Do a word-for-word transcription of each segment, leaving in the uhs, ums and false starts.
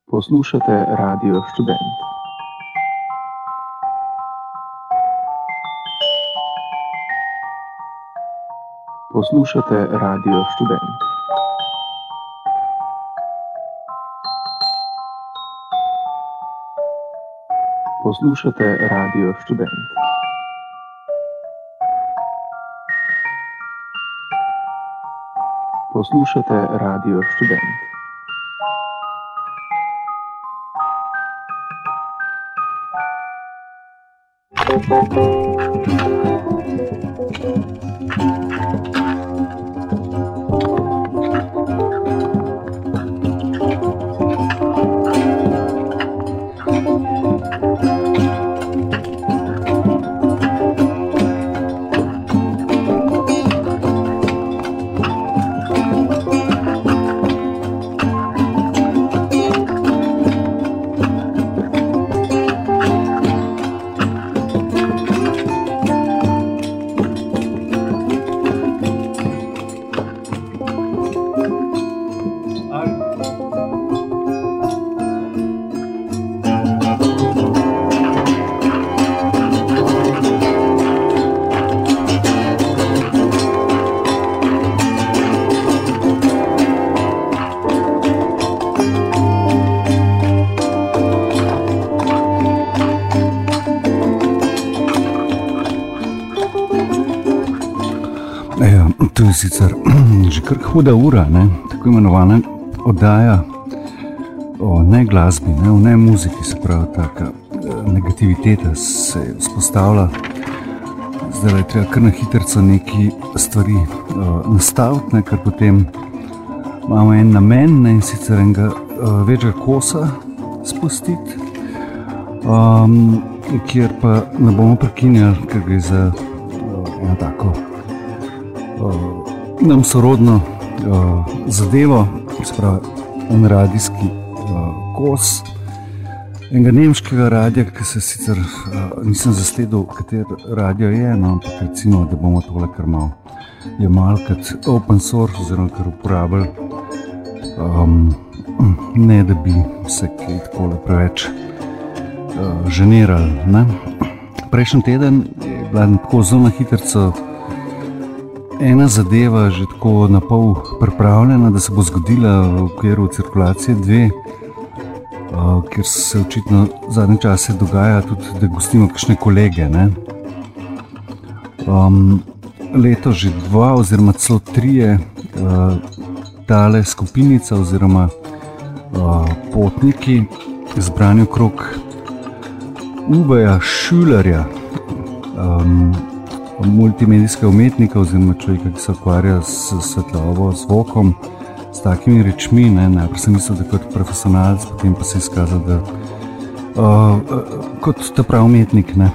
Poslušate Radio Študent. Poslušate Radio Študent. Poslušate Radio Študent. Poslušate Radio Študent. To je sicer že kar huda ura, ne? Tako imenovana oddaja o ne glasbi, ne? O ne muziki, se pravi taka negativiteta se vzpostavlja. Zdaj je treba kar na hitrco neki stvari uh, nastaviti, ne? Ker potem imamo en namen, ne? In sicer enega uh, večjega kosa spustiti, um, kjer pa ne bomo prekinjali, ker gre za uh, eno tako Uh, nam sorodno uh, zadevo, se pravi en radijski uh, kos enega nemškega radija, ki se sicer uh, nisem zasledil, kater radio je, no, ampak recimo, da bomo tole kar malo jemali kot open source oziroma kar uporabili, um, ne da bi se kaj takole preveč uh, ženirali, ne. Prejšnji teden je bila tako zelo na hitrco ena zadeva že tako na pol pripravljena, da se bo zgodila v okviru cirkulacije dve, uh, ker se očitno zadnje čase dogaja tudi, da gostimo kakšne kolege, ne. Um, leto že dva oziroma celo trije uh, tale skupinica oziroma uh, potniki zbrani okrog Uweja Schülerja, um, multimedijskega umetnika oziroma človeka, ki se ukvarja s svetlobo, zvokom, s takimi rečmi, ne. Najprej sem mislil, da kot profesionalec, potem pa se je izkazal, da uh, kot ta prav umetnik, ne.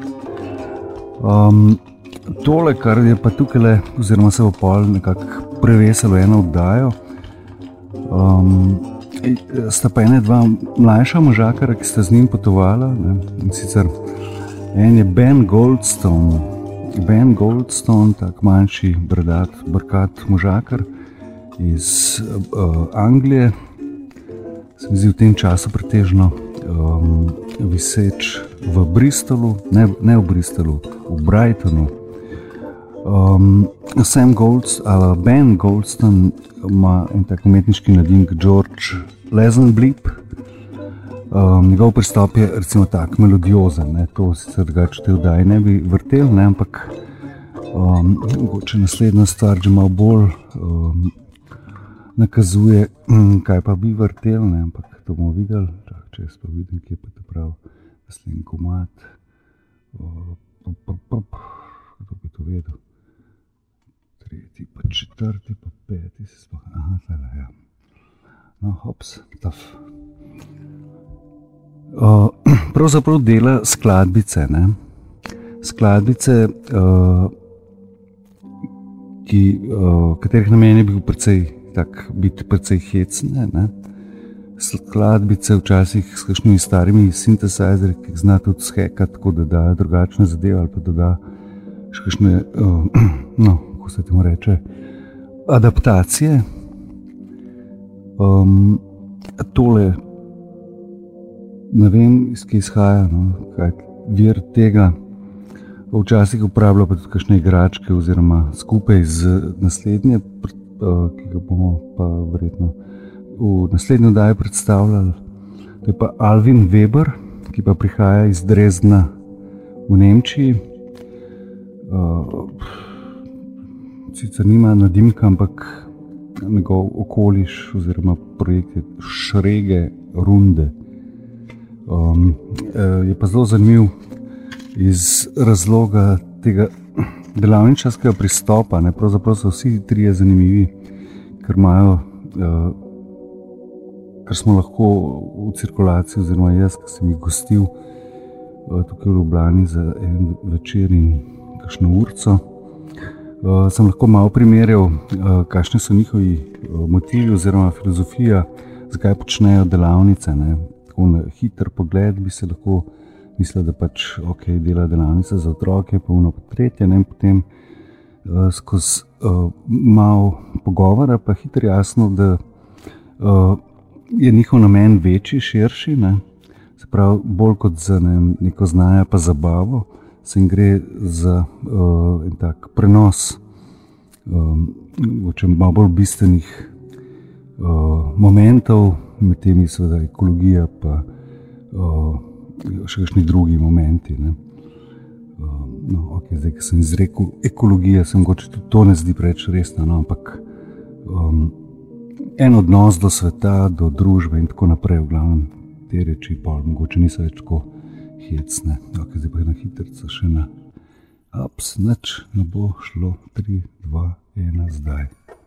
Um, tole, kar je pa tukaj, oziroma se bo pol nekako prevesilo eno oddajo, um, sta pa ene dva mlajša možakara, ki sta z njim potovala, ne. In sicer en je Ben Goldstone, Ben Goldstone, tak manjši, brdat, brkat možakar iz uh, Anglije, se mi zdi v tem času pretežno um, viseč v Bristolu, ne, ne v Bristolu, v Brightonu. Um, Sam Goldstone, ali Ben Goldstone ima en tak umetniški nadimk George Lazenby. Um, njegov pristop je recimo tak melodiozen, ne, to sicer drugače te vdaje ne bi vrtel, ne, ampak um, mogoče naslednja stvar že malo bolj um, nakazuje, um, kaj pa bi vrtel, ne, ampak to bomo videli, čak, če jaz pa vidim, kje pa to prav naslednji komad, uh, pop, pop, pop, kdo bi to vedel, tretji, pa četrti, pa peti, se sploh, aha, tale, ja, no, hops, taf. Uh, pravzaprav dela skladbice, ne? Skladbice, uh, ki, uh, katerih namen je bil precej, tak, biti precej hecne, ne? Skladbice včasih s kakšnimi starimi synthesizerji, ki zna tudi shekati, tako da da drugačne zadeve ali pa da da še kakšne, uh, no, kako se temu reče, adaptacije. Um, tole ne vem, iz kje izhaja, no, kaj vir tega. Včasih uporabljajo pa tudi kakšne igračke oziroma skupaj z naslednje, ki ga bomo pa verjetno v naslednji oddaji predstavljali. To je pa Alvin Weber, ki pa prihaja iz Dresdna v Nemčiji. Sicer nima nadimka, ampak njegov okoliš oziroma projekt je Šrege runde. Um, je pa zelo zanimiv iz razloga tega delavničarskega pristopa. Ne? Pravzaprav so vsi trije zanimivi, ker imajo, uh, ker smo lahko v cirkulaciji, oziroma jaz, ki sem jih gostil uh, tukaj v Ljubljani za en večer in kakšno urco, uh, sem lahko malo primerjal, uh, kakšne so njihovi uh, motivi oziroma filozofija, zakaj počnejo delavnice. Ne? Tako na hiter pogled bi se lahko mislil, da pač ok, dela delavnice za otroke, pa ono pa tretje, ne? In potem uh, skozi uh, malo pogovora pa hitro jasno, da uh, je njihov namen večji, širši, ne? Se pravi, bolj kot za ne, neko znanje pa zabavo, se jim gre za uh, en tak prenos um, malo bolj bistvenih uh, momentov, med temi seveda ekologija pa uh, še kakšni drugi momenti. Ne. Uh, no, ok, zdaj, ko sem izrekel ekologija, se mogoče tudi to ne zdi preveč resno, no, ampak um, en odnos do sveta, do družbe in tako naprej, v glavnem te reči pa mogoče niso več tako hecne. Ok, zdaj pa je na hitrca še na ups, nič ne bo šlo, tri, dva, ena, zdaj.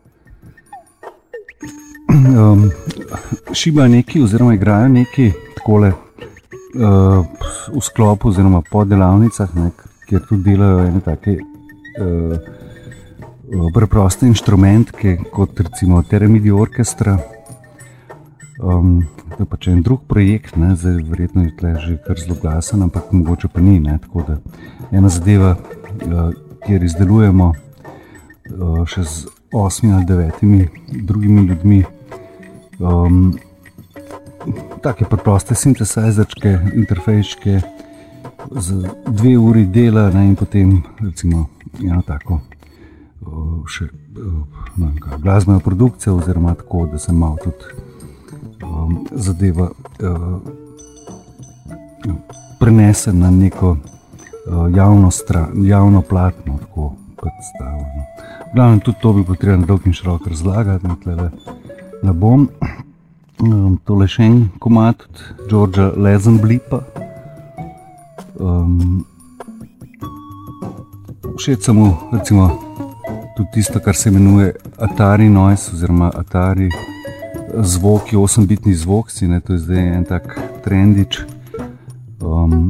Um, šiba neki oziroma igrajo neki takole uh, v sklopu oziroma po delavnicah, ne, kjer tudi delajo ene take uh, preproste inštrumentke, kot recimo Theramidi orkestra. Um, to je pač en drug projekt, ne, zdaj verjetno je tle že kar zelo glasen, ampak mogoče pa ni, ne, tako da ena zadeva, uh, kjer izdelujemo uh, še z osmi ali devetimi drugimi ljudmi um, take preproste sintesajzerčke, interfejčke z dve uri dela, ne, in potem recimo eno tako uh, še uh, glasbeno produkcijo oziroma tako, da se malo tudi um, zadeva uh, prenese na neko uh, javno, stran, javno platno, tako predstavljeno. Glavno, tudi to bi potreba na dolg in širok razlagati, ne, ne bom. Um, tole še en komad od Georgea Lazenblipa. Um, všeč samo recimo tudi tisto, kar se imenuje Atari Noise oziroma Atari zvoki, osembitni zvokci, ne, to je zdaj en tak trendič. Um,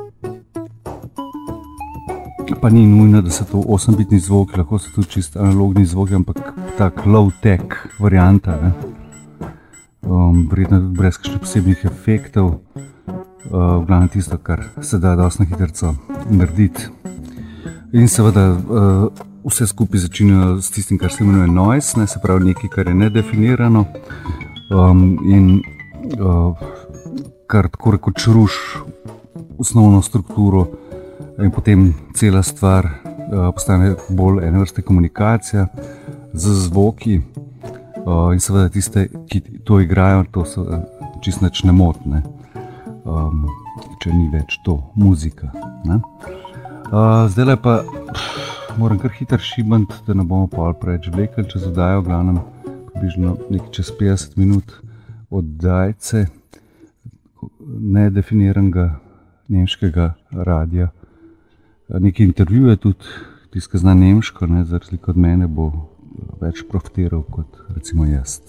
Pa ni nujno, da so to osembitni zvoki, lahko so tudi čisto analogni zvoki, ampak tak low-tech varianta, ne. Um, verjetno tudi brez kakšnih posebnih efektov, uh, v glavnem tisto, kar se da dosti na hitrco narediti. In seveda uh, vse skupaj začinijo s tistim, kar se imenuje noise, ne, se pravi nekaj, kar je nedefinirano um, in uh, kar tako rekoč ruši osnovno strukturo. In potem cela stvar uh, postane bolj ene vrste komunikacija z zvoki uh, in seveda tiste, ki to igrajo, to so uh, čisto nič ne motne, um, če ni več to muzika. Ne? Uh, zdaj pa pff, moram kar hitro šibant, da ne bomo pol preveč vlekli čez oddajo, v glavnem približno nekaj čez petdeset minut oddajce nedefiniranega nemškega radija. Neki intervjuje tudi, tisti, ki zna nemško, ne, za razliko od mene, bo več profitiral kot recimo jaz.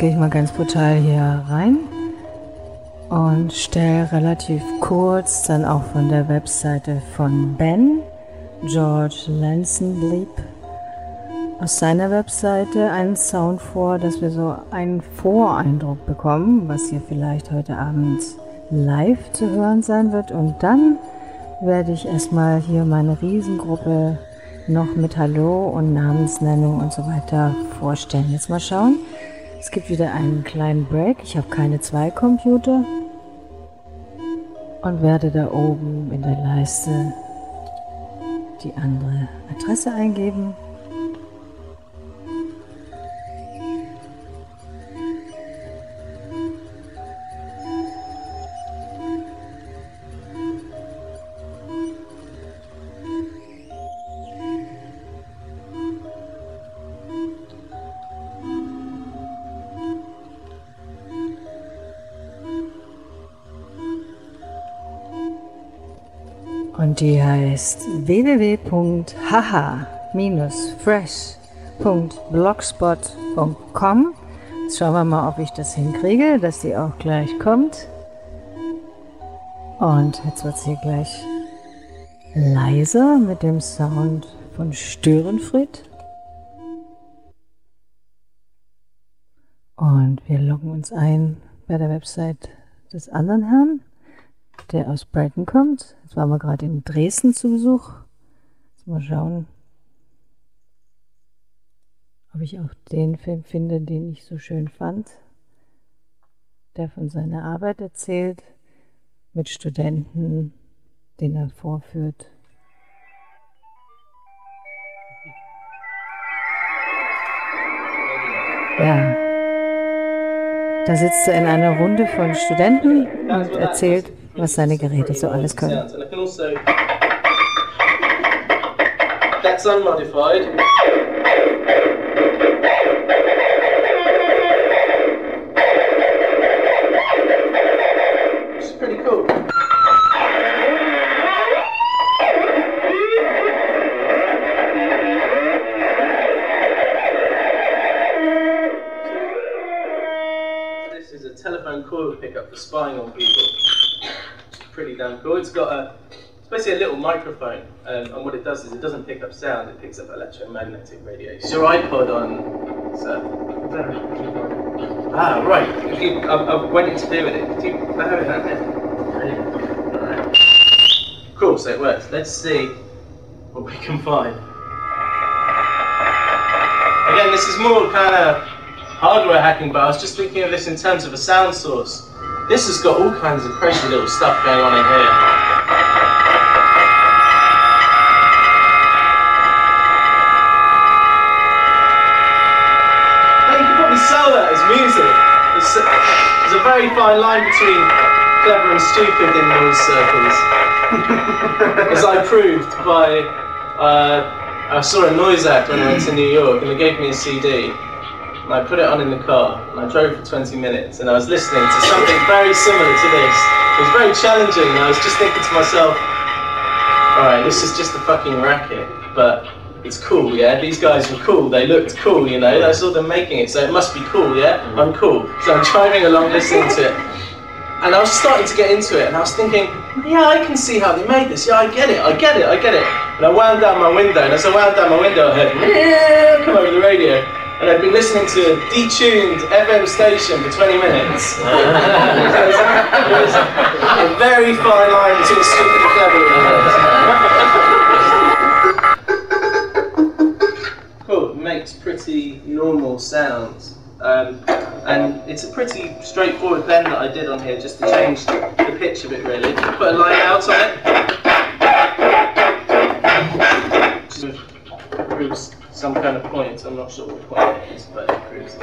gehe ich mal ganz brutal hier rein und stelle relativ kurz dann auch von der Webseite von Ben, George Lansonblieb, aus seiner Webseite einen Sound vor, dass wir so einen Voreindruck bekommen, was hier vielleicht heute Abend live zu hören sein wird. Und dann werde ich erstmal hier meine Riesengruppe noch mit Hallo und Namensnennung und so weiter vorstellen. Jetzt mal schauen. Es gibt wieder einen kleinen Break. Ich habe keine zwei Computer und werde da oben in der Leiste die andere Adresse eingeben. Und die heißt w w w punkt haha fresh punkt blogspot punkt com. Jetzt schauen wir mal, ob ich das hinkriege, dass die auch gleich kommt. Und jetzt wird es hier gleich leiser mit dem Sound von Störenfried. Und wir loggen uns ein bei der Website des anderen Herrn, der aus Brighton kommt. Jetzt waren wir gerade in Dresden zu Besuch. Jetzt mal schauen, ob ich auch den Film finde, den ich so schön fand, der von seiner Arbeit erzählt, mit Studenten, den er vorführt. Ja, da sitzt er in einer Runde von Studenten und erzählt, was seine Geräte so alles können. That's unmodified. Which is pretty cool. This is a telephone coil pickup for spying on people. Pretty damn cool. It's got a, it's basically a little microphone, um, and what it does is it doesn't pick up sound, it picks up electromagnetic radiation. Is your iPod on, sir? Ah, right. If you, I, I went in to do with it. Could you bear it down there? Alright. Cool, so it works. Let's see what we can find. Again, this is more kind of hardware hacking, but I was just thinking of this in terms of a sound source. This has got all kinds of crazy little stuff going on in here. Now you can probably sell that as music. There's a, there's a very fine line between clever and stupid in noise circles. As I proved by, uh, I saw a noise act when I went to New York and they gave me a C D. And I put it on in the car, and I drove for twenty minutes, and I was listening to something very similar to this. It was very challenging, and I was just thinking to myself, alright, this is just a fucking racket, but it's cool, yeah? These guys were cool, they looked cool, you know? I saw them making it, so it must be cool, yeah? I'm cool. So I'm driving along listening to it, and I was starting to get into it, and I was thinking, yeah, I can see how they made this, yeah, I get it, I get it, I get it. And I wound down my window, and as I wound down my window, I heard, yeah, come over the radio. And I'd been listening to a detuned F M station for twenty minutes. It was, it was a very fine line between stupid and clever. Cool, it makes pretty normal sounds. Um, and it's a pretty straightforward blend that I did on here just to change the pitch of it really. Put a line out on it. Just proves some kind of point, I'm not sure what point it is, but it proves it.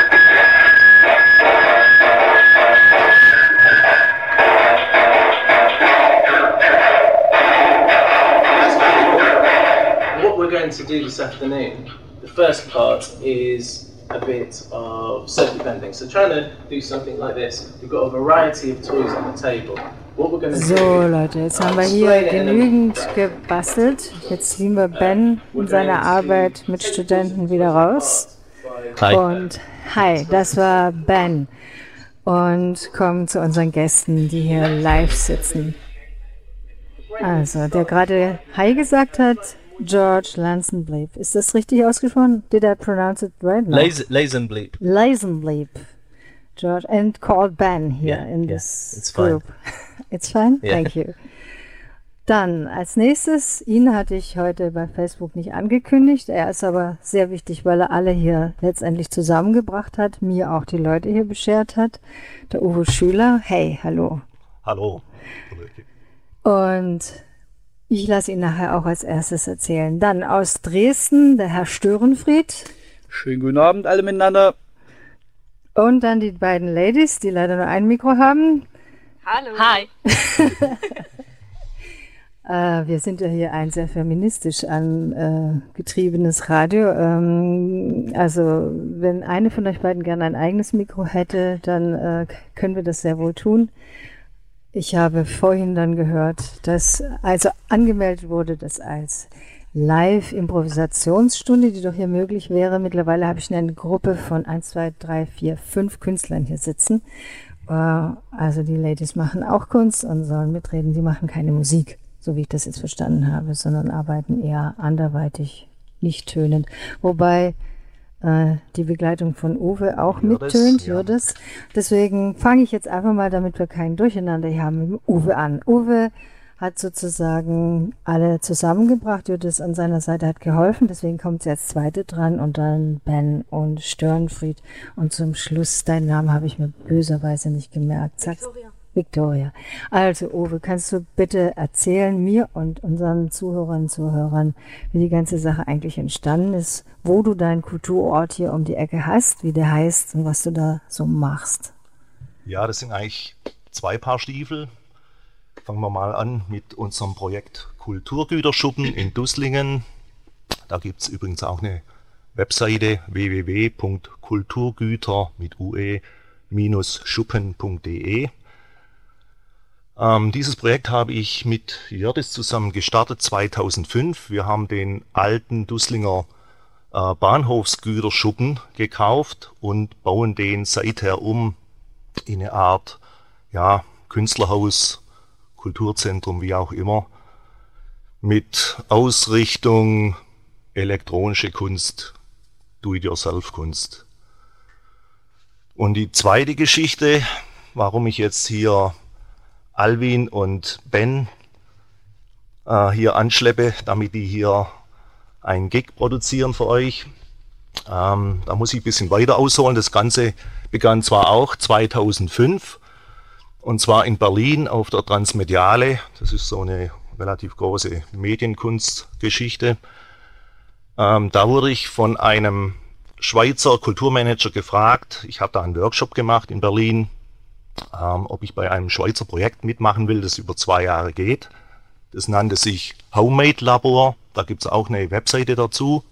What we're going to do this afternoon, the first part is a bit of circuit bending. So trying to do something like this, we've got a variety of toys on the table. So Leute, jetzt haben wir hier genügend gebastelt. Jetzt ziehen wir Ben in seiner Arbeit mit Studenten wieder raus. Hi. Und hi, das war Ben. Und kommen zu unseren Gästen, die hier live sitzen. Also, der gerade Hi gesagt hat, George Lazenby. Ist das richtig ausgesprochen? Did I pronounce it right? No. Lazenby. Lazenby. George, and called Ben here Yeah, in yeah, this it's group. fine. It's fine? Yeah. Thank you. Dann als nächstes, ihn hatte ich heute bei Facebook nicht angekündigt. Er ist aber sehr wichtig, weil er alle hier letztendlich zusammengebracht hat, mir auch die Leute hier beschert hat. Der Uwe Schüler. Hey, hallo. Hallo. Und ich lasse ihn nachher auch als erstes erzählen. Dann aus Dresden, der Herr Störenfried. Schönen guten Abend alle miteinander. Und dann die beiden Ladies, die leider nur ein Mikro haben. Hallo. Hi. Äh, wir sind ja hier ein sehr feministisch angetriebenes äh, Radio. Ähm, also wenn eine von euch beiden gerne ein eigenes Mikro hätte, dann äh, können wir das sehr wohl tun. Ich habe vorhin dann gehört, dass also angemeldet wurde, dass als Live-Improvisationsstunde, die doch hier möglich wäre. Mittlerweile habe ich eine Gruppe von eins, zwei, drei, vier, fünf Künstlern hier sitzen. Äh, also die Ladies machen auch Kunst und sollen mitreden. Die machen keine Musik, so wie ich das jetzt verstanden habe, sondern arbeiten eher anderweitig, nicht tönend. Wobei äh, die Begleitung von Uwe auch Jürdes, mittönt, ja. Jürdes. Deswegen fange ich jetzt einfach mal, damit wir kein Durcheinander hier haben, mit Uwe an. Uwe hat sozusagen alle zusammengebracht, Jürdes an seiner Seite hat geholfen, deswegen kommt sie als Zweite dran und dann Ben und Störenfried und zum Schluss, deinen Namen habe ich mir böserweise nicht gemerkt. Sag's. Victoria. Victoria. Also Uwe, kannst du bitte erzählen, mir und unseren Zuhörerinnen und Zuhörern, wie die ganze Sache eigentlich entstanden ist, wo du deinen Kulturort hier um die Ecke hast, wie der heißt und was du da so machst? Ja, das sind eigentlich zwei Paar Stiefel. Fangen wir mal an mit unserem Projekt Kulturgüterschuppen in Dusslingen. Da gibt es übrigens auch eine Webseite w w w punkt kulturgüter mit ue schuppen punkt de. Ähm, dieses Projekt habe ich mit Jördis zusammen gestartet zweitausendfünf. Wir haben den alten Dusslinger äh, Bahnhofsgüterschuppen gekauft und bauen den seither um in eine Art ja, Künstlerhaus, Kulturzentrum, wie auch immer, mit Ausrichtung elektronische Kunst, Do-it-yourself-Kunst. Und die zweite Geschichte, warum ich jetzt hier Alwin und Ben äh, hier anschleppe, damit die hier einen Gig produzieren für euch. Ähm, da muss ich ein bisschen weiter ausholen. Das Ganze begann zwar auch zweitausendfünf, und zwar in Berlin auf der Transmediale. Das ist so eine relativ große Medienkunstgeschichte. Ähm, da wurde ich von einem Schweizer Kulturmanager gefragt, ich habe da einen Workshop gemacht in Berlin, ähm, ob ich bei einem Schweizer Projekt mitmachen will, das über zwei Jahre geht. Das nannte sich Homemade Labor, da gibt es auch eine Webseite dazu.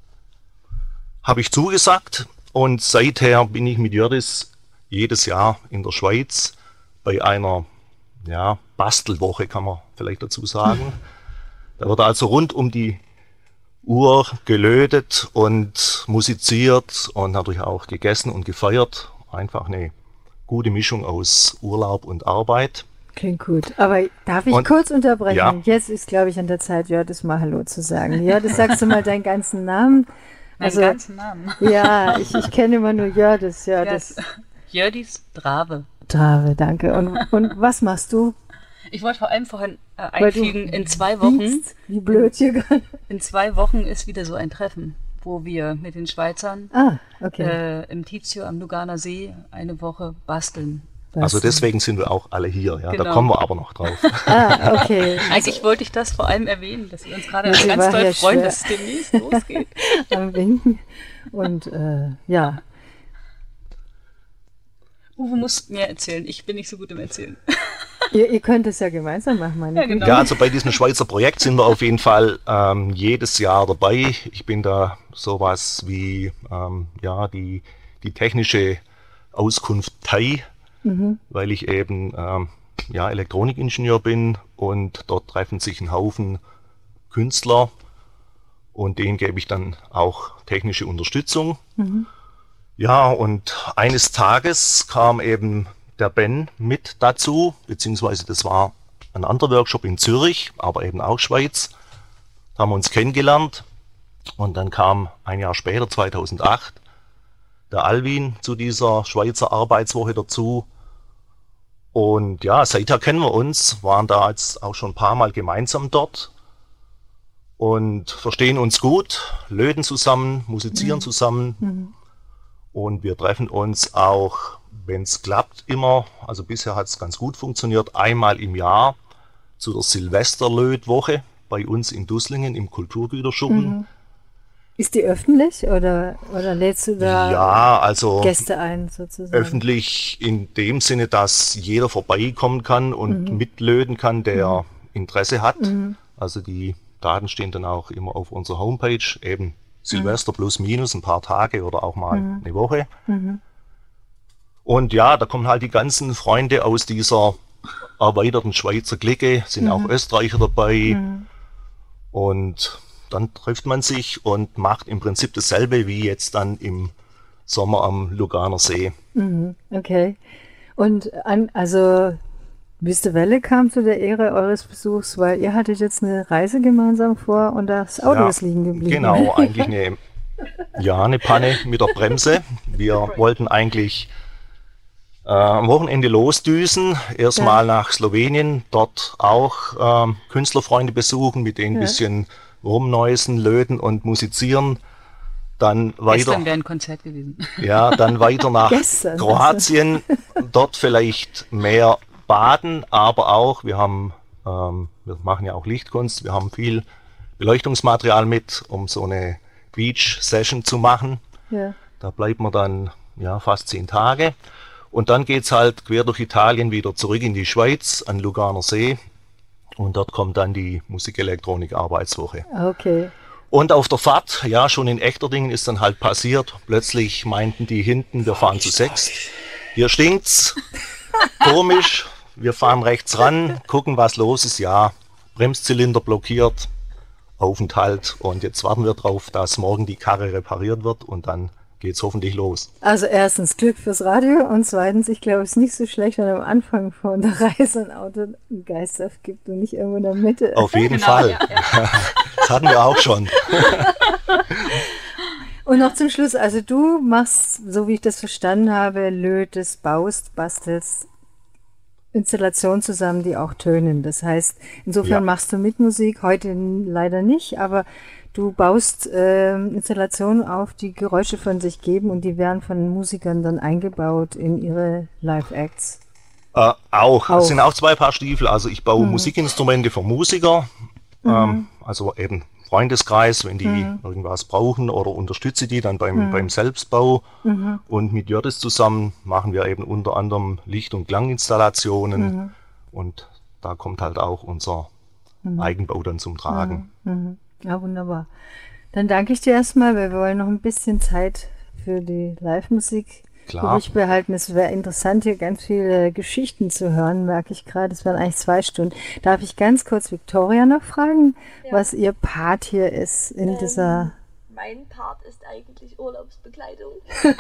Habe ich zugesagt und seither bin ich mit Jördis jedes Jahr in der Schweiz bei einer ja, Bastelwoche, kann man vielleicht dazu sagen. Da wird also rund um die Uhr gelötet und musiziert und natürlich auch gegessen und gefeiert. Einfach eine gute Mischung aus Urlaub und Arbeit. Klingt gut. Aber darf ich Und- kurz unterbrechen? Ja. Jetzt ist, glaube ich, an der Zeit, Jördis mal Hallo zu sagen. Jördis, sagst du mal deinen ganzen Namen? Meinen Also, ganzen Namen. ja, ich, ich kenne immer nur Jördis. Jördis. Yes. Jördis Drave. Trave, danke. Und, und was machst du? Ich wollte vor allem vorhin äh, Weil du einfügen, in zwei Wochen, wiegst, wie blöd hier gerade. in zwei Wochen ist wieder so ein Treffen, wo wir mit den Schweizern Ah, okay. äh, im Tizio am Luganer See eine Woche basteln. Also Was? deswegen sind wir auch alle hier. Ja? Da Genau. kommen wir aber noch drauf. Ah, okay. Eigentlich wollte ich das vor allem erwähnen, dass wir uns gerade Ja, sie ganz war doll ja freuen, schwer. dass es demnächst losgeht. Am Winken. Und äh, ja, Uwe muss mehr erzählen, ich bin nicht so gut im Erzählen. ihr, ihr könnt es ja gemeinsam machen, meine Ja, genau. Ja, also bei diesem Schweizer Projekt sind wir auf jeden Fall ähm, jedes Jahr dabei. Ich bin da sowas wie ähm, ja, die, die technische Auskunftei, weil ich eben ähm, ja, Elektronikingenieur bin und dort treffen sich ein Haufen Künstler und denen gebe ich dann auch technische Unterstützung. Ja, und eines Tages kam eben der Ben mit dazu, beziehungsweise das war ein anderer Workshop in Zürich, aber eben auch Schweiz. Da haben wir uns kennengelernt und dann kam ein Jahr später, zweitausendacht, der Alwin zu dieser Schweizer Arbeitswoche dazu. Und ja, seither kennen wir uns, waren da jetzt auch schon ein paar Mal gemeinsam dort und verstehen uns gut, löten zusammen, musizieren mhm. zusammen. Mhm. Und wir treffen uns auch, wenn es klappt, immer, also bisher hat es ganz gut funktioniert, einmal im Jahr zu der Silvesterlötwoche bei uns in Dusslingen im Kulturgüterschuppen. Mhm. Ist die öffentlich oder, oder lädst du da ja, also Gäste ein sozusagen? Öffentlich in dem Sinne, dass jeder vorbeikommen kann und mhm. mitlöten kann, der mhm. Interesse hat. Mhm. Also die Daten stehen dann auch immer auf unserer Homepage, eben Silvester plus minus, ein paar Tage oder auch mal mhm. eine Woche. Mhm. Und ja, da kommen halt die ganzen Freunde aus dieser erweiterten Schweizer Clique, sind mhm. auch Österreicher dabei. Mhm. Und dann trifft man sich und macht im Prinzip dasselbe wie jetzt dann im Sommer am Luganer See. Mhm. Okay. Und an, also Wüste Welle kam zu der Ehre eures Besuchs, weil ihr hattet jetzt eine Reise gemeinsam vor und das Auto ja, ist liegen geblieben. Genau, eigentlich eine, ja, eine Panne mit der Bremse. Wir wollten eigentlich äh, am Wochenende losdüsen, erstmal ja. nach Slowenien, dort auch äh, Künstlerfreunde besuchen, mit denen ein ja. bisschen rumneusen, löten und musizieren. Dann weiter. Gestern wäre ein Konzert gewesen. Ja, dann weiter nach Gestern, Kroatien, also. Dort vielleicht mehr baden, aber auch, wir haben, ähm, wir machen ja auch Lichtkunst, wir haben viel Beleuchtungsmaterial mit, um so eine Beach-Session zu machen. Ja. Da bleibt man dann ja fast zehn Tage. Und dann geht's halt quer durch Italien wieder zurück in die Schweiz, an Luganer See. Und dort kommt dann die Musikelektronik-Arbeitswoche. Okay. Und auf der Fahrt, ja, schon in Echterdingen ist dann halt passiert, plötzlich meinten die hinten, wir fahren zu sechs. Hier stinkt's, komisch, wir fahren rechts ran, gucken, was los ist, ja, Bremszylinder blockiert, Aufenthalt. Und jetzt warten wir drauf, dass morgen die Karre repariert wird und dann geht's hoffentlich los. Also erstens Glück fürs Radio und zweitens, ich glaube, es ist nicht so schlecht, wenn am Anfang von der Reise ein Auto einen Geistsaft gibt und nicht irgendwo in der Mitte. Auf jeden genau, Fall. Ja, ja. Das hatten wir auch schon. Und noch zum Schluss, also du machst, so wie ich das verstanden habe, lötest, baust, bastelst Installationen zusammen, die auch tönen. Das heißt, insofern ja. machst du mit Musik, heute leider nicht, aber du baust äh, Installationen auf, die Geräusche von sich geben und die werden von Musikern dann eingebaut in ihre Live-Acts. Äh, auch. auch. Es sind auch zwei Paar Stiefel. Also ich baue mhm. Musikinstrumente für Musiker, mhm. ähm, also eben Freundeskreis, wenn die mhm. irgendwas brauchen oder unterstütze die dann beim, mhm. beim Selbstbau. Mhm. Und mit Jördis zusammen machen wir eben unter anderem Licht- und Klanginstallationen mhm. und da kommt halt auch unser mhm. Eigenbau dann zum Tragen. Mhm. Mhm. Ja, wunderbar. Dann danke ich dir erstmal, weil wir wollen noch ein bisschen Zeit für die Live-Musik übrig behalten. Es wäre interessant, hier ganz viele Geschichten zu hören, merke ich gerade. Es waren eigentlich zwei Stunden. Darf ich ganz kurz Victoria noch fragen, ja. was ihr Part hier ist in ähm, dieser... Mein Part ist eigentlich Urlaubsbegleitung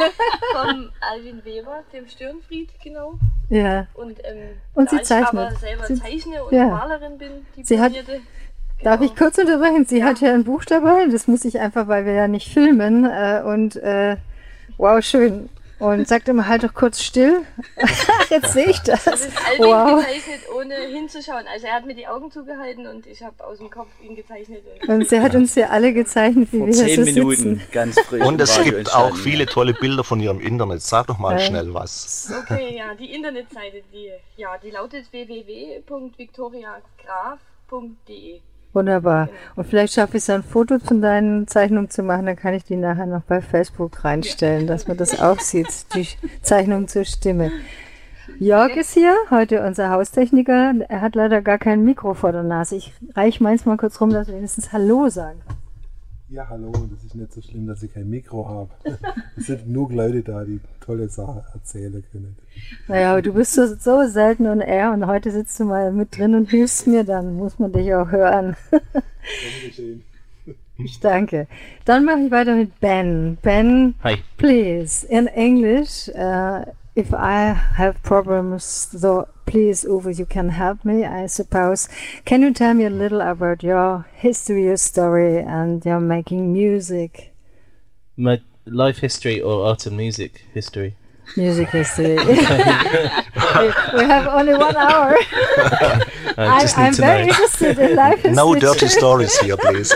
von Alwin Weber, dem Störenfried, genau. Ja. Und, ähm, und da sie zeichnet. ich aber selber sie, zeichne und ja. Malerin bin, die sie hat, Genau. Darf ich kurz unterbrechen? Sie ja. hat ja ein Buch dabei, das muss ich einfach, weil wir ja nicht filmen äh, und äh, wow, schön. Und sagt immer, halt doch kurz still. Jetzt sehe ich das. Das ist Alwin wow. gezeichnet, ohne hinzuschauen. Also er hat mir die Augen zugehalten und ich habe aus dem Kopf ihn gezeichnet. Und, und sie hat uns ja alle gezeichnet, wie Vor wir zehn so Minuten sitzen. Ganz frisch. Und es gibt auch viele tolle Bilder von ihrem Internet. Sag doch mal äh. schnell was. Okay, ja, die Internetseite, die, ja, die lautet w w w punkt victoria graf punkt d e. Wunderbar. Und vielleicht schaffe ich es, ein Foto von deinen Zeichnungen zu machen, dann kann ich die nachher noch bei Facebook reinstellen, dass man das auch sieht, die Zeichnung zur Stimme. Jörg ist hier, heute unser Haustechniker. Er hat leider gar kein Mikro vor der Nase. Ich reiche meins mal kurz rum, dass wir wenigstens Hallo sagen. Ja, hallo, das ist nicht so schlimm, dass ich kein Mikro habe. Es sind genug Leute da, die tolle Sachen erzählen können. Naja, aber du bist so, so selten on air und heute sitzt du mal mit drin und hilfst mir, dann muss man dich auch hören. Dankeschön. Ich danke. Dann mache ich weiter mit Ben. Ben, Hi. please, in English, uh, if I have problems, though, please, Uwe, you can help me, I suppose. Can you tell me a little about your history, your story, and your making music? My life history or art and music history? Music history. we, we have only one hour. I just I, need I'm to very know. interested in life history. No dirty stories here, please.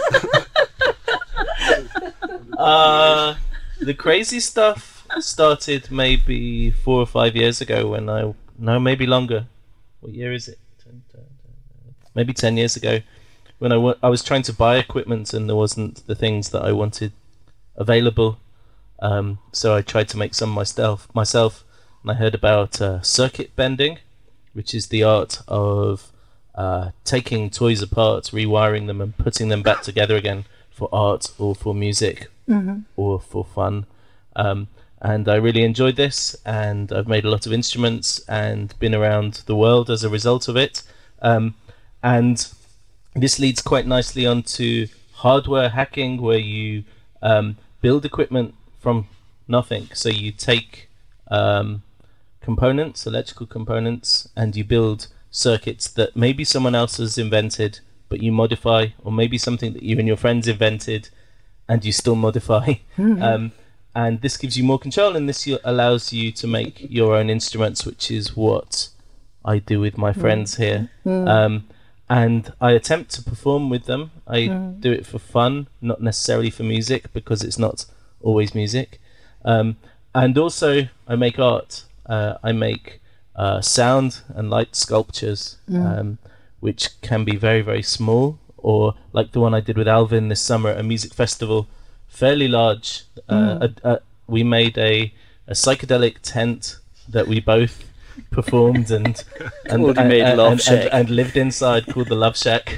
Uh, the crazy stuff started maybe four or five years ago when I... No, maybe longer. What year is it? ten, ten, ten, maybe ten years ago. When I, w- I was trying to buy equipment and there wasn't the things that I wanted available. Um, so I tried to make some myself, myself, and I heard about uh, circuit bending, which is the art of uh, taking toys apart, rewiring them, and putting them back together again for art or for music Mm-hmm. or for fun. Um, and I really enjoyed this, and I've made a lot of instruments and been around the world as a result of it. Um, and this leads quite nicely onto hardware hacking, where you um, build equipment from nothing. So you take um, components, electrical components, and you build circuits that maybe someone else has invented, but you modify, or maybe something that you and your friends invented, and you still modify. Mm-hmm. Um, and this gives you more control, and this y- allows you to make your own instruments, which is what I do with my friends here. Mm. Um, and I attempt to perform with them. I Mm. do it for fun, not necessarily for music, because it's not always music. Um, and also, I make art. Uh, I make uh, sound and light sculptures, Mm. um, which can be very, very small, or like the one I did with Alvin this summer at a music festival, fairly large. Uh, Mm. a, a, we made a, a psychedelic tent that we both performed and and, Called and, Made and, Love and, Shack. and lived inside, called the Love Shack.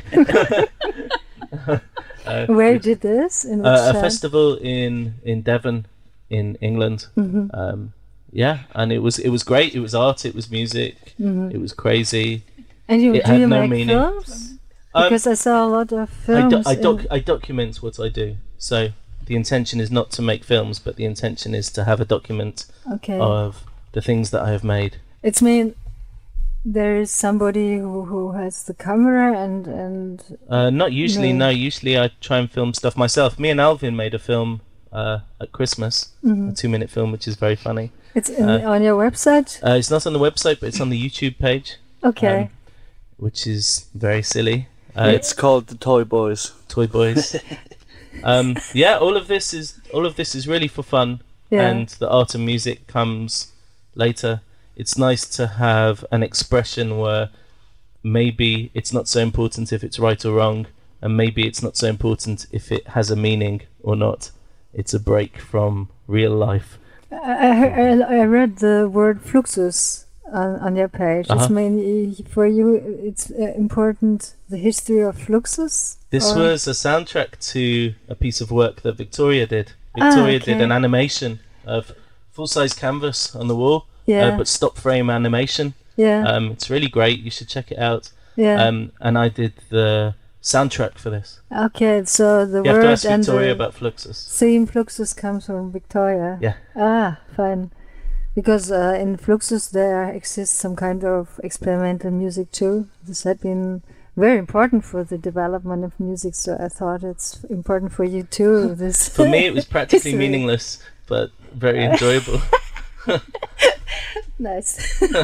uh, Where which- did this? In which uh, a town? festival in in Devon, in England. Mhm. Um, yeah, and it was it was great. It was art. It was music. Mhm. It was crazy. And you, it do had you no make meaning. films? Um, Because I saw a lot of I, films. do, I, in- doc, I document what I do. So the intention is not to make films, but the intention is to have a document Okay. of the things that I have made. It's mean there is somebody who, who has the camera and and Uh, not usually, No. no. Usually I try and film stuff myself. Me and Alvin made a film uh, at Christmas, Mhm. a two-minute film, which is very funny. it's in, Uh, on your website. Uh, it's not on the website, but it's on the YouTube page, Okay. um, which is very silly. Uh, It's called the Toy Boys. Toy Boys. um, yeah, all of this is all of this is really for fun, Yeah. and the art and music comes later. It's nice to have an expression where maybe it's not so important if it's right or wrong, and maybe it's not so important if it has a meaning or not. It's a break from real life. I, I, I read the word fluxus on, on your page. It's Uh-huh. mainly for you. It's uh, important the history of fluxus. This or- was a soundtrack to a piece of work that Victoria did. Ah, Victoria did okay. an animation of full-size canvas on the wall, Yeah. uh, but stop-frame animation. Yeah. Um, it's really great. You should check it out. Yeah. Um, and I did the soundtrack for this. Okay, so the You have word to ask and Victoria the about Fluxus. theme fluxus comes from Victoria. Yeah. Ah, fine. Because uh, in Fluxus there exists some kind of experimental music too. This had been very important for the development of music, so I thought it's important for you too. This For me, it was practically history. meaningless, but very enjoyable. Nice.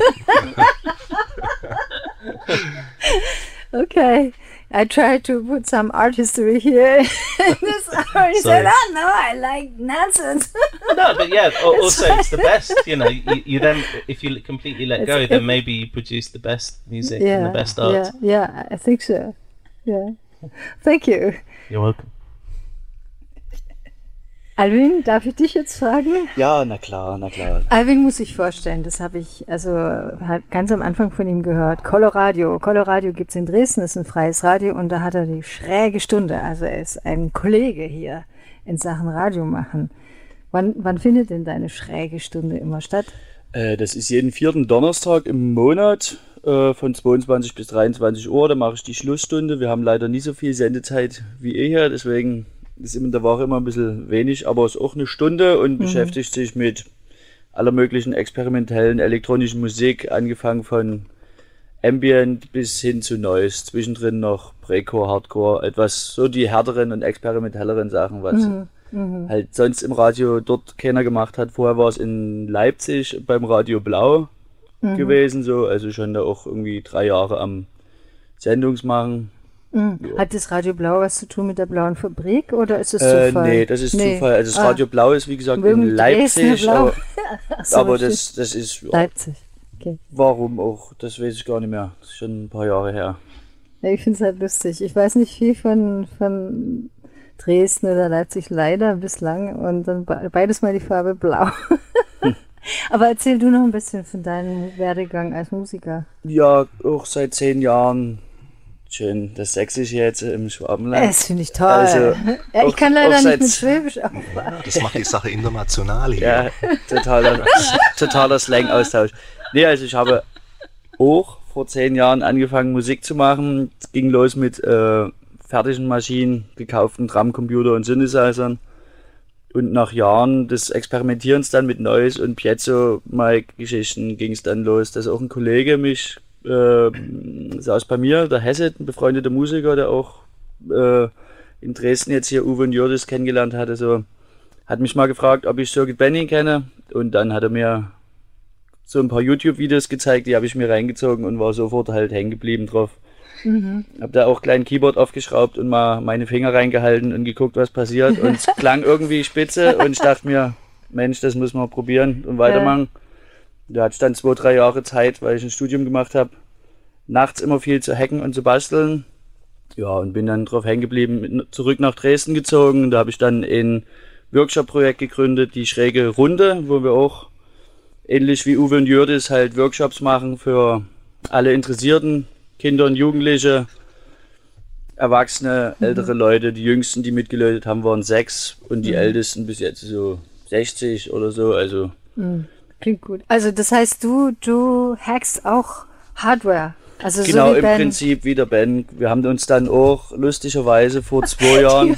Okay, I tried to put some art history here in this hour. You said, Sorry. "Oh no, I like nonsense." No, but yeah, al- It's also it's the best. You know, you, you then, if you completely let It's- go, it- then maybe you produce the best music and the best art. Yeah, yeah, I think so. Yeah. Thank you. You're welcome. Alvin, darf ich dich jetzt fragen? Ja, na klar, na klar. Alvin muss ich vorstellen, das habe ich also halt ganz am Anfang von ihm gehört. Coloradio. Coloradio gibt es in Dresden, ist ein freies Radio und da hat er die schräge Stunde. Also er ist ein Kollege hier in Sachen Radio machen. Wann, wann findet denn deine schräge Stunde immer statt? Äh, das ist jeden vierten Donnerstag im Monat äh, von zweiundzwanzig bis dreiundzwanzig Uhr. Da mache ich die Schlussstunde. Wir haben leider nie so viel Sendezeit wie ihr hier, deswegen ist in der Woche immer ein bisschen wenig, aber es ist auch eine Stunde und mhm. beschäftigt sich mit aller möglichen experimentellen elektronischen Musik, angefangen von Ambient bis hin zu Noise, zwischendrin noch Breakcore, Hardcore, etwas so die härteren und experimentelleren Sachen, was mhm. Mhm. halt sonst im Radio dort keiner gemacht hat. Vorher war es in Leipzig beim Radio Blau mhm. gewesen, so, also schon da auch irgendwie drei Jahre am Sendungsmachen. Mhm. Hat das Radio Blau was zu tun mit der Blauen Fabrik oder ist es äh, Zufall? Nee, das ist nee. Zufall. Also das ah. Radio Blau ist wie gesagt Mögen in Leipzig, aber, so, aber das, das ist... Ja, Leipzig, okay. Warum auch, das weiß ich gar nicht mehr. Das ist schon ein paar Jahre her. Ja, ich finde es halt lustig. Ich weiß nicht viel von, von Dresden oder Leipzig leider bislang und dann beides mal die Farbe Blau. hm. Aber erzähl du noch ein bisschen von deinem Werdegang als Musiker. Ja, auch seit zehn Jahren... Schön, das Sächsische jetzt im Schwabenland. Das finde ich toll. Also, ja, ich auch, kann leider nicht mit seit, Schwäbisch aufbauen. Das macht die Sache international hier. Ja, totaler, totaler Slang-Austausch. Nee, also ich habe auch vor zehn Jahren angefangen Musik zu machen. Es ging los mit äh, fertigen Maschinen, gekauften Drumcomputer und Synthesizern. Und nach Jahren des Experimentierens dann mit Noise und Piezo-Mic-Geschichten ging es dann los, dass auch ein Kollege mich Äh, saß bei mir, der Hesse, ein befreundeter Musiker, der auch äh, in Dresden jetzt hier Uwe und Jördis kennengelernt hatte, so, hat mich mal gefragt, ob ich Circuit Bending kenne und dann hat er mir so ein paar YouTube-Videos gezeigt, die habe ich mir reingezogen und war sofort halt hängen geblieben drauf. Mhm. Hab da auch kleinen Keyboard aufgeschraubt und mal meine Finger reingehalten und geguckt, was passiert und es klang irgendwie spitze und ich dachte mir, Mensch, das muss man probieren und weitermachen. Ja. Da hatte ich dann zwei, drei Jahre Zeit, weil ich ein Studium gemacht habe, nachts immer viel zu hacken und zu basteln. Ja, und bin dann drauf hängen geblieben, zurück nach Dresden gezogen. Da habe ich dann ein Workshop-Projekt gegründet, die Schräge Runde, wo wir auch ähnlich wie Uwe und Jördis halt Workshops machen für alle Interessierten, Kinder und Jugendliche, Erwachsene, mhm. ältere Leute. Die Jüngsten, die mitgelötet haben, waren sechs und die mhm. Ältesten bis jetzt so sechzig oder so, also... Mhm. Klingt gut. Also das heißt, du, du hackst auch Hardware. Also genau, so wie im Ben. Prinzip wie der Ben. Wir haben uns dann auch lustigerweise vor zwei Jahren,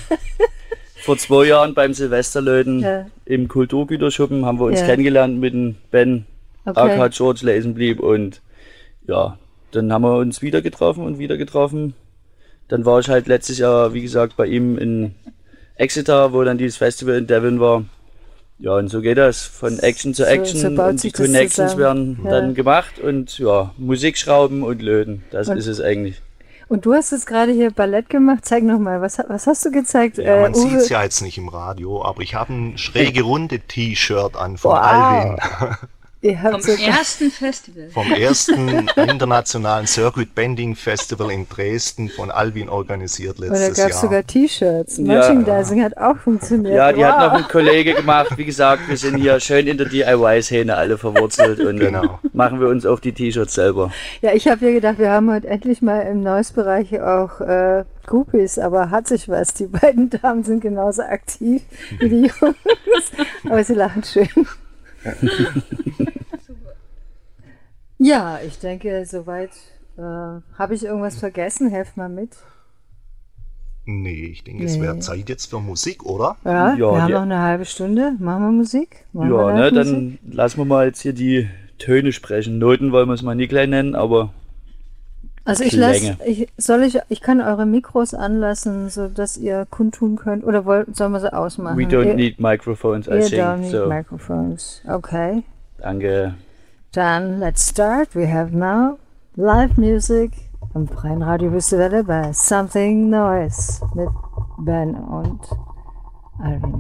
vor zwei Jahren beim Silvesterlöten ja. im Kulturgüterschuppen haben wir uns ja. kennengelernt mit dem Ben, okay. A K George Lazenblieb und ja, dann haben wir uns wieder getroffen und wieder getroffen. Dann war ich halt letztes Jahr, wie gesagt, bei ihm in Exeter, wo dann dieses Festival in Devon war. Ja, und so geht das von Action zu Action so, so und die Connections werden ja. dann gemacht und ja, Musik schrauben und löten, das und, ist es eigentlich. Und du hast jetzt gerade hier Ballett gemacht, zeig nochmal, was, was hast du gezeigt? Ja, man äh, sieht es ja jetzt nicht im Radio, aber ich habe ein schräge runde T-Shirt an von wow. Alvin. Ihr habt vom ersten Festival. Vom ersten internationalen Circuit Bending Festival in Dresden von Alvin organisiert letztes Jahr. Und da gab es sogar T-Shirts. Merchandising ja. hat auch funktioniert. Ja, die wow. hat noch ein Kollege gemacht. Wie gesagt, wir sind hier schön in der D I Y-Szene alle verwurzelt und genau. machen wir uns auch die T-Shirts selber. Ja, ich habe ja gedacht, wir haben heute endlich mal im Noise-Bereich auch äh, Groupies, aber hat sich was. Die beiden Damen sind genauso aktiv wie die Jungs. Aber sie lachen schön. Ja, ich denke, soweit äh, habe ich irgendwas vergessen. Helft mal mit. Nee, ich denke, nee. es wäre Zeit jetzt für Musik, oder? Ja, ja wir haben ja. noch eine halbe Stunde. Machen wir Musik? Machen ja, wir ne, dann lassen wir mal jetzt hier die Töne sprechen. Noten wollen wir es mal nicht gleich nennen, aber also ich lasse, ich, soll ich, ich kann eure Mikros anlassen, sodass ihr kundtun könnt, oder wollt, sollen wir sie ausmachen? We don't ihr, need microphones, I ihr think. don't need so. microphones. Okay. Danke. Dann let's start. We have now live music am Freien Radio Wüstewelle bei Something Noise mit Ben und Alvin.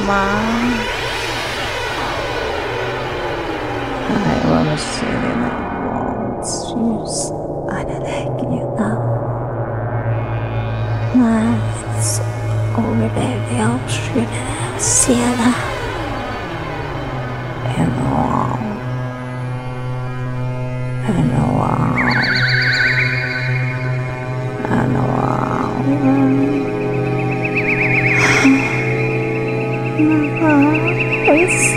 Mom. I want to see the walls. Eine Leckjunge. Mas overlever skjønner sela. En wow. En wow. En wow. It's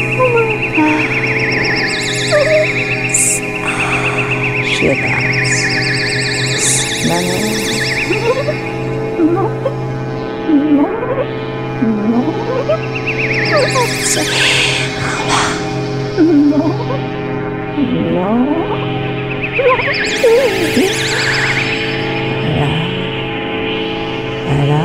she does. Smelling. No. No. No. No. Hello.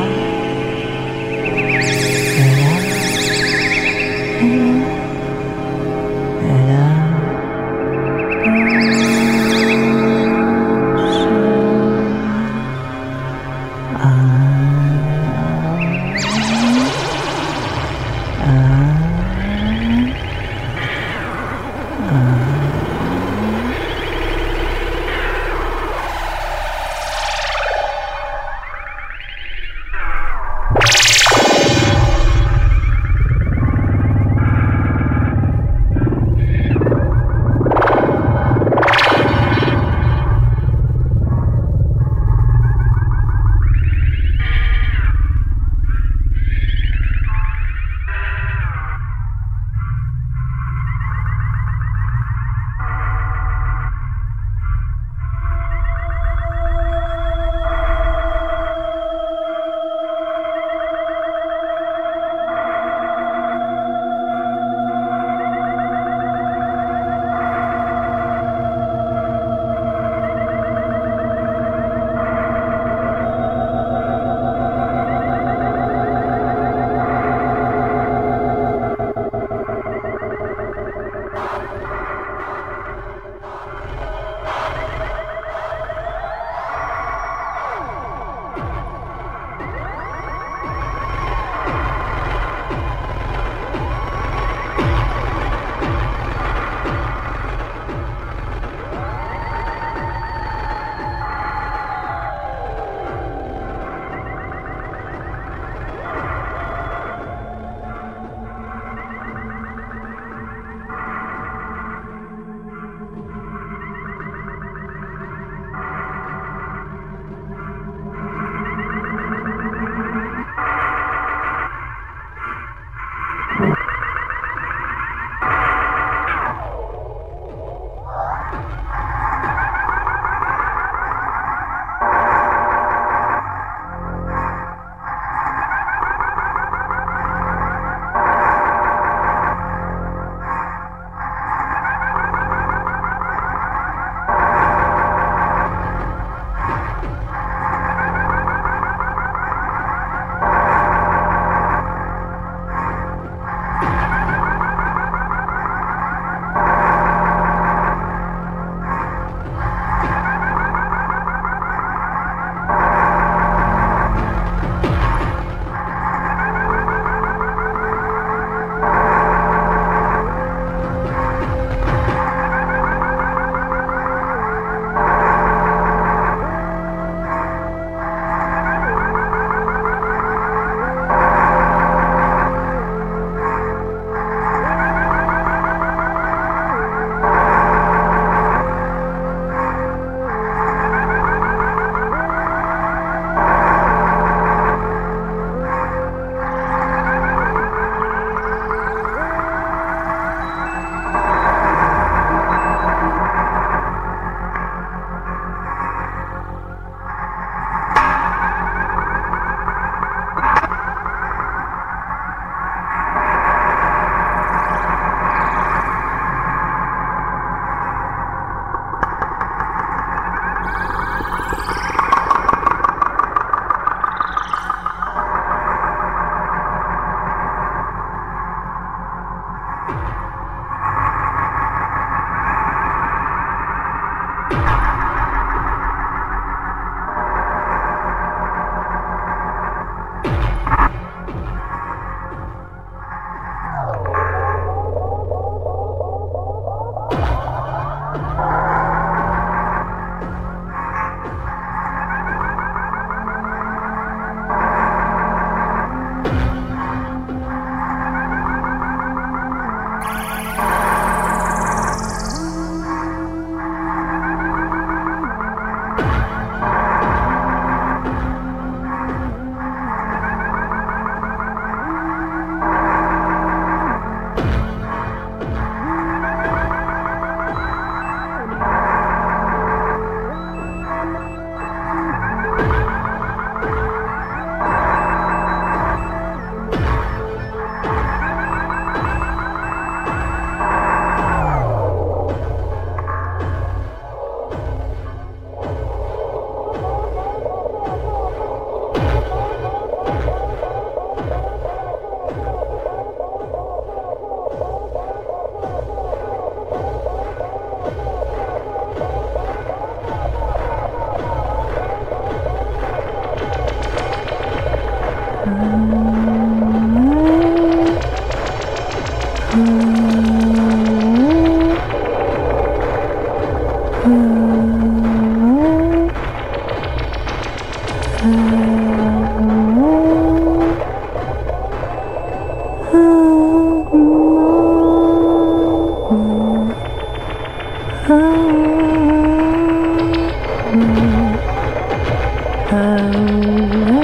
Ah,